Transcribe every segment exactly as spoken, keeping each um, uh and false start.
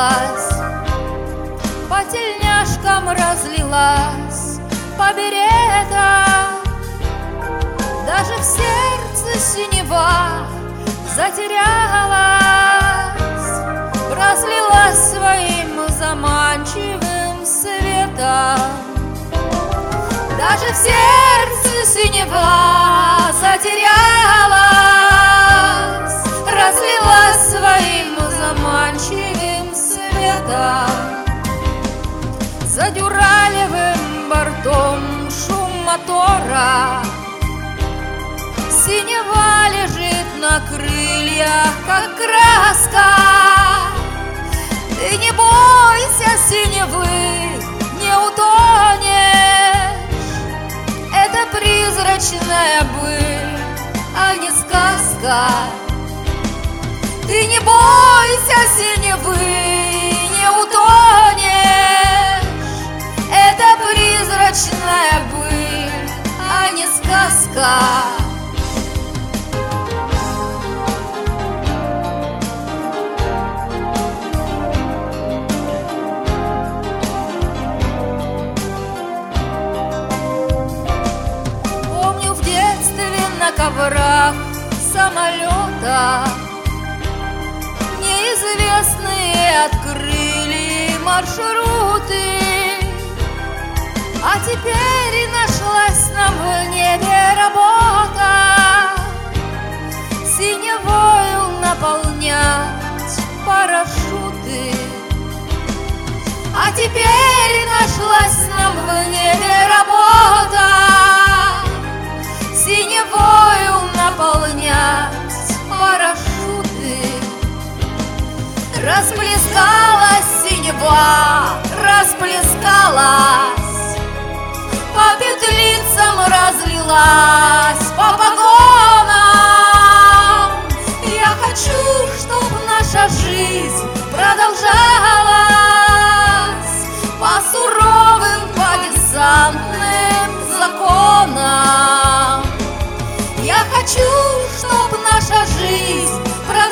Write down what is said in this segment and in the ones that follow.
прошлась, по тельняшкам разлилась, по беретам. Даже в сердце синева затерялась, разлилась своим заманчивым светом. Даже в сердце синева затерялась, разлилась своим заманчивым светом. За дюралевым бортом шум мотора, синева лежит на крыльях, как краска. Ты не бойся синевы, не утонешь. Это призрачная быль, а не сказка. Ты не бойся синевы, не утонешь. Это призрачная быль, а не сказка. На коврах самолета неизвестные открыли маршруты, а теперь нашлась нам в небе работа синевою наполнять парашюты. А теперь нашлась нам в небе работа синевою наполнять парашюты. Расплескалась синева, расплескалась, по петлицам разлилась, по погонам. Я хочу, чтоб наша жизнь продолжалась по суровым, по десантным законам. Я хочу, чтоб наша жизнь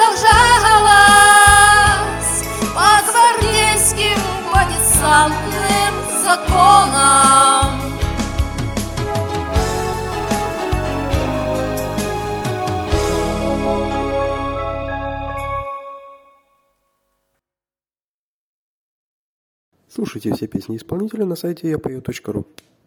продолжалась по гвардейским, по десантным законам. Слушайте все песни исполнителя на сайте я пою точка ру.